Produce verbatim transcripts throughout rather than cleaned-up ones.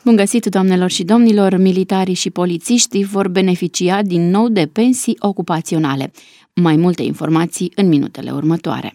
Bun găsit, doamnelor și domnilor! Militarii și polițiștii vor beneficia din nou de pensii ocupaționale. Mai multe informații în minutele următoare.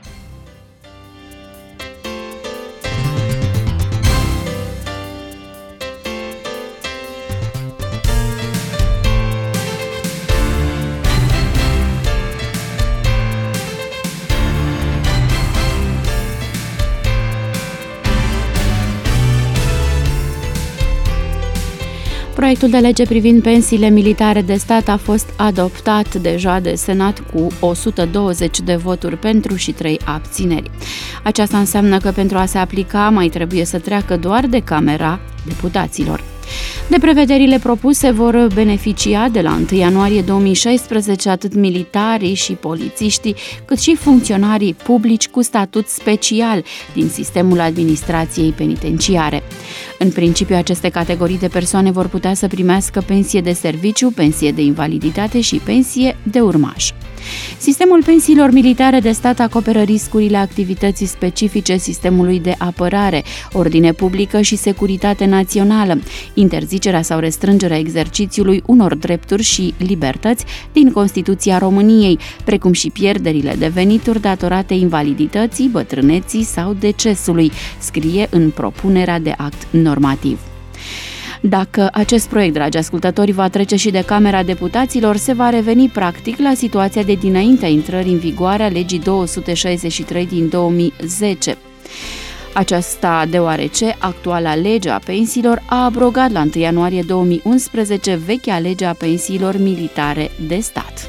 Proiectul de lege privind pensiile militare de stat a fost adoptat deja de Senat cu o sută douăzeci de voturi pentru și trei abțineri. Aceasta înseamnă că pentru a se aplica mai trebuie să treacă doar de Camera Deputaților. De prevederile propuse vor beneficia de la întâi ianuarie două mii șaisprezece atât militarii și polițiștii, cât și funcționarii publici cu statut special din sistemul administrației penitenciare. În principiu, aceste categorii de persoane vor putea să primească pensie de serviciu, pensie de invaliditate și pensie de urmaș. Sistemul pensiilor militare de stat acoperă riscurile activității specifice sistemului de apărare, ordine publică și securitate națională, interzicerea sau restrângerea exercițiului unor drepturi și libertăți din Constituția României, precum și pierderile de venituri datorate invalidității, bătrâneții sau decesului, scrie în propunerea de act normativ. Dacă acest proiect, dragi ascultători, va trece și de Camera Deputaților, se va reveni practic la situația de dinaintea intrării în vigoare a legii două sute șaizeci și trei din două mii zece. Aceasta deoarece actuala lege a pensiilor a abrogat la întâi ianuarie două mii unsprezece vechea lege a pensiilor militare de stat.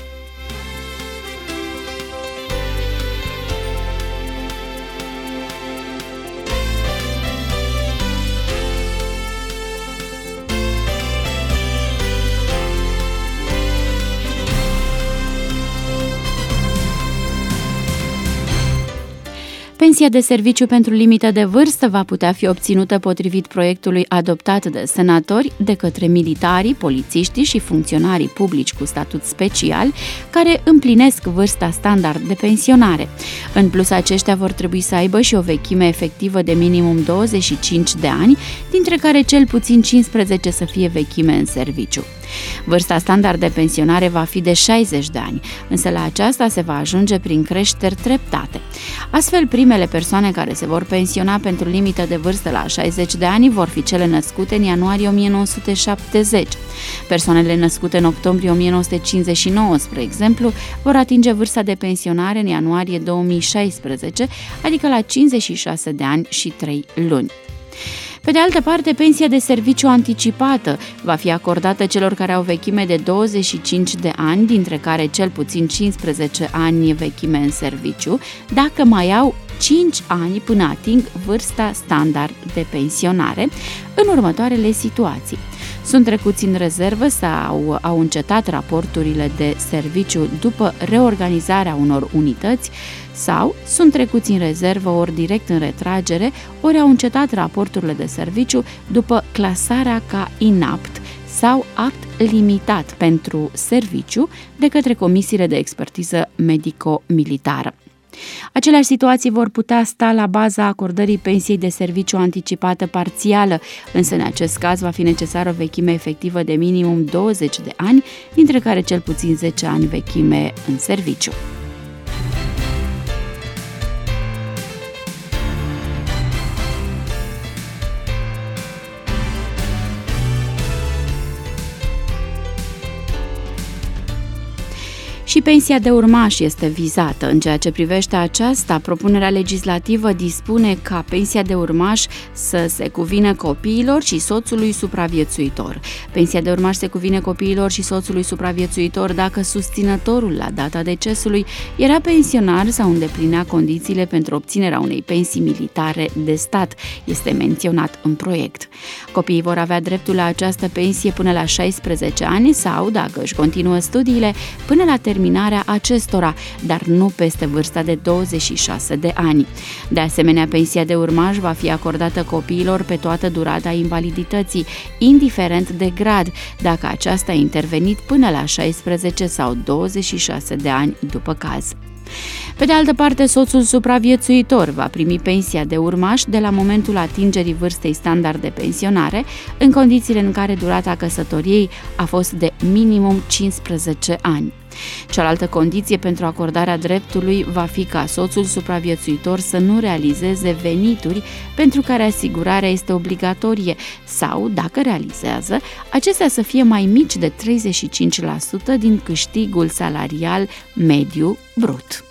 Pensia de serviciu pentru limită de vârstă va putea fi obținută potrivit proiectului adoptat de senatori de către militarii, polițiștii și funcționarii publici cu statut special care împlinesc vârsta standard de pensionare. În plus, aceștia vor trebui să aibă și o vechime efectivă de minimum douăzeci și cinci de ani, dintre care cel puțin cincisprezece să fie vechime în serviciu. Vârsta standard de pensionare va fi de șaizeci de ani, însă la aceasta se va ajunge prin creșteri treptate. Astfel, primele persoane care se vor pensiona pentru limită de vârstă la șaizeci de ani vor fi cele născute în ianuarie o mie nouă sute șaptezeci. Persoanele născute în octombrie o mie nouă sute cincizeci și nouă, spre exemplu, vor atinge vârsta de pensionare în ianuarie două mii șaisprezece, adică la cincizeci și șase de ani și trei luni. Pe de altă parte, pensia de serviciu anticipată va fi acordată celor care au vechime de douăzeci și cinci de ani, dintre care cel puțin cincisprezece ani vechime în serviciu, dacă mai au cinci ani până ating vârsta standard de pensionare în următoarele situații. Sunt trecuți în rezervă sau au încetat raporturile de serviciu după reorganizarea unor unități sau sunt trecuți în rezervă ori direct în retragere, ori au încetat raporturile de serviciu după clasarea ca inapt sau apt limitat pentru serviciu de către comisiile de expertiză medico-militară. Aceleași situații vor putea sta la baza acordării pensiei de serviciu anticipată parțială, însă în acest caz va fi necesară o vechime efectivă de minimum douăzeci de ani, dintre care cel puțin zece ani vechime în serviciu. Și pensia de urmaș este vizată. În ceea ce privește aceasta, propunerea legislativă dispune ca pensia de urmaș să se cuvină copiilor și soțului supraviețuitor. Pensia de urmaș se cuvine copiilor și soțului supraviețuitor dacă susținătorul la data decesului era pensionar sau îndeplinea condițiile pentru obținerea unei pensii militare de stat, este menționat în proiect. Copiii vor avea dreptul la această pensie până la șaisprezece ani sau, dacă își continuă studiile, până la terminarea acestora, dar nu peste vârsta de douăzeci și șase de ani. De asemenea, pensia de urmaș va fi acordată copiilor pe toată durata invalidității, indiferent de grad, dacă aceasta a intervenit până la șaisprezece sau douăzeci și șase de ani după caz. Pe de altă parte, soțul supraviețuitor va primi pensia de urmaș de la momentul atingerii vârstei standard de pensionare, în condițiile în care durata căsătoriei a fost de minimum cincisprezece ani. Cealaltă condiție pentru acordarea dreptului va fi ca soțul supraviețuitor să nu realizeze venituri pentru care asigurarea este obligatorie sau, dacă realizează, acestea să fie mai mici de treizeci și cinci la sută din câștigul salarial mediu brut.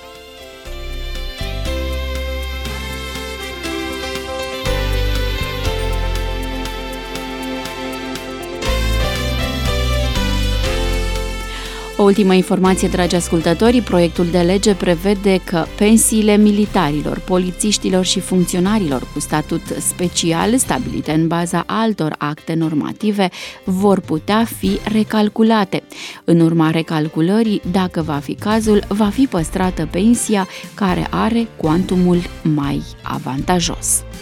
O ultimă informație, dragi ascultători, proiectul de lege prevede că pensiile militarilor, polițiștilor și funcționarilor cu statut special, stabilite în baza altor acte normative, vor putea fi recalculate. În urma recalculării, dacă va fi cazul, va fi păstrată pensia care are cuantumul mai avantajos.